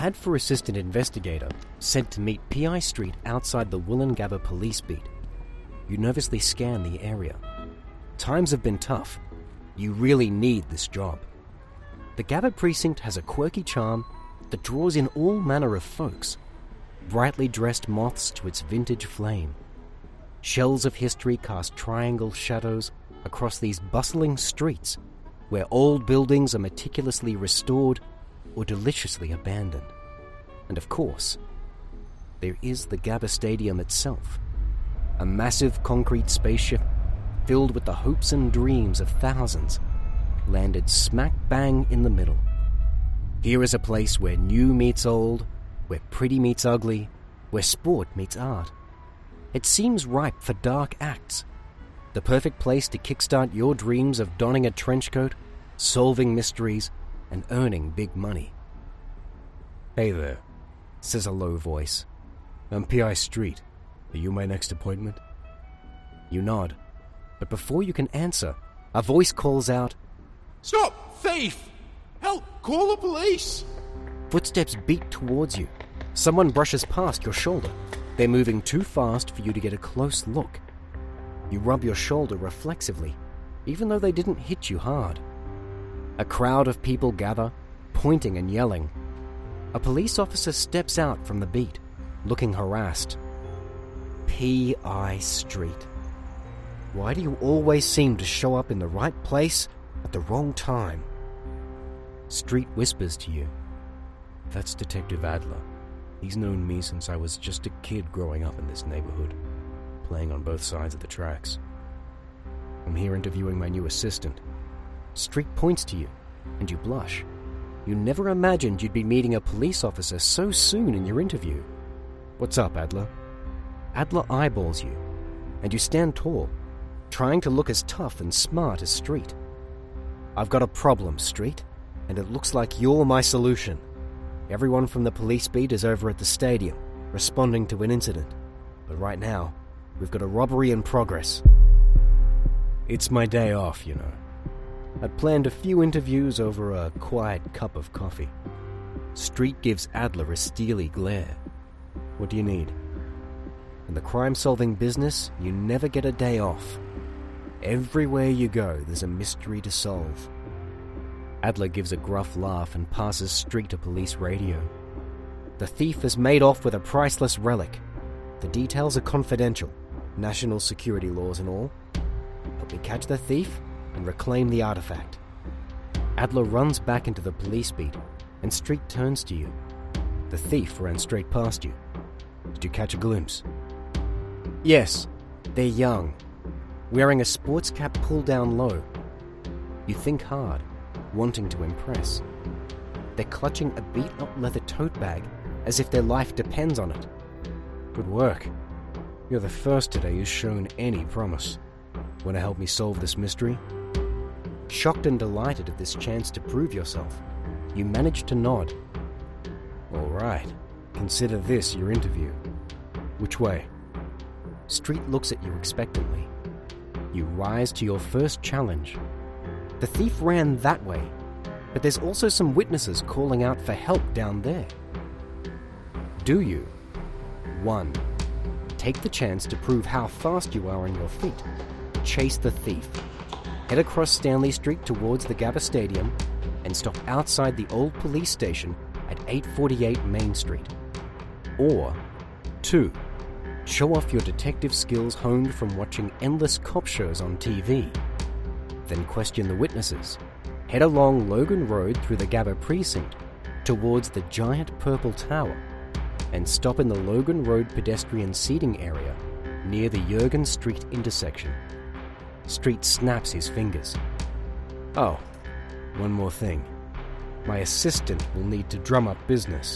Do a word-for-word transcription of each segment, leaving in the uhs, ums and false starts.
Ad for assistant investigator said to meet P I Street outside the Woolloongabba police beat. You nervously scan the area. Times have been tough. You really need this job. The Gabba precinct has a quirky charm that draws in all manner of folks. Brightly dressed moths to its vintage flame. Shells of history cast triangle shadows across these bustling streets where old buildings are meticulously restored or deliciously abandoned. And of course, there is the Gabba Stadium itself, a massive concrete spaceship filled with the hopes and dreams of thousands, landed smack bang in the middle. Here is a place where new meets old, where pretty meets ugly, where sport meets art. It seems ripe for dark acts, the perfect place to kickstart your dreams of donning a trench coat, solving mysteries, and earning big money. "Hey there," says a low voice. "I'm P I Street. Are you my next appointment?" You nod, but before you can answer, a voice calls out, "Stop! Thief! Help! Call the police!" Footsteps beat towards you. Someone brushes past your shoulder. They're moving too fast for you to get a close look. You rub your shoulder reflexively, even though they didn't hit you hard. A crowd of people gather, pointing and yelling. A police officer steps out from the beat, looking harassed. P I Street. Why do you always seem to show up in the right place at the wrong time? Street whispers to you. "That's Detective Adler. He's known me since I was just a kid growing up in this neighborhood, playing on both sides of the tracks. I'm here interviewing my new assistant." Street points to you, and you blush. You never imagined you'd be meeting a police officer so soon in your interview. "What's up, Adler?" Adler eyeballs you, and you stand tall, trying to look as tough and smart as Street. "I've got a problem, Street, and it looks like you're my solution. Everyone from the police beat is over at the stadium, responding to an incident. But right now, we've got a robbery in progress." "It's my day off, you know. I'd planned a few interviews over a quiet cup of coffee." Street gives Adler a steely glare. "What do you need?" In the crime-solving business, you never get a day off. Everywhere you go, there's a mystery to solve. Adler gives a gruff laugh and passes Street a police radio. "The thief has made off with a priceless relic. The details are confidential, national security laws and all. Help me catch the thief and reclaim the artifact." Adler runs back into the police beat, and Street turns to you. The thief ran straight past you. "Did you catch a glimpse?" "Yes, they're young, wearing a sports cap pulled down low." You think hard, wanting to impress. They're clutching a beat-up leather tote bag as if their life depends on it. "Good work. You're the first today who's shown any promise. Want to help me solve this mystery?" Shocked and delighted at this chance to prove yourself, you manage to nod. "All right. Consider this your interview. Which way?" Street looks at you expectantly. You rise to your first challenge. The thief ran that way, but there's also some witnesses calling out for help down there. Do you? One. Take the chance to prove how fast you are on your feet. Chase the thief. Head across Stanley Street towards the Gabba Stadium and stop outside the old police station at eight forty-eight Main Street. Or, two. Show off your detective skills honed from watching endless cop shows on T V. Then question the witnesses. Head along Logan Road through the Gabba precinct towards the giant purple tower and stop in the Logan Road pedestrian seating area near the Jurgen Street intersection. Street snaps his fingers. "Oh, one more thing. My assistant will need to drum up business.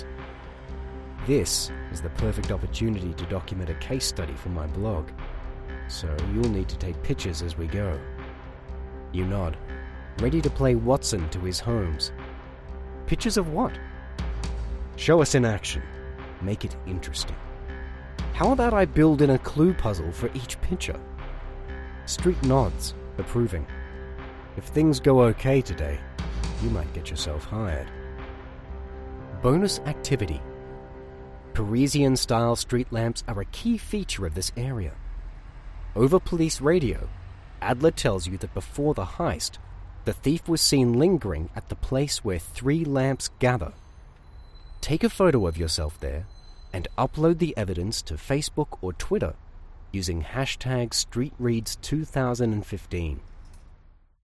This is the perfect opportunity to document a case study for my blog, so you'll need to take pictures as we go." You nod, ready to play Watson to his Holmes. "Pictures of what?" "Show us in action. Make it interesting. How about I build in a clue puzzle for each picture?" Street nods, approving. If things go okay today, you might get yourself hired. Bonus activity. Parisian-style street lamps are a key feature of this area. Over police radio, Adler tells you that before the heist, the thief was seen lingering at the place where three lamps gather. Take a photo of yourself there and upload the evidence to Facebook or Twitter using hashtag StreetReads two thousand fifteen.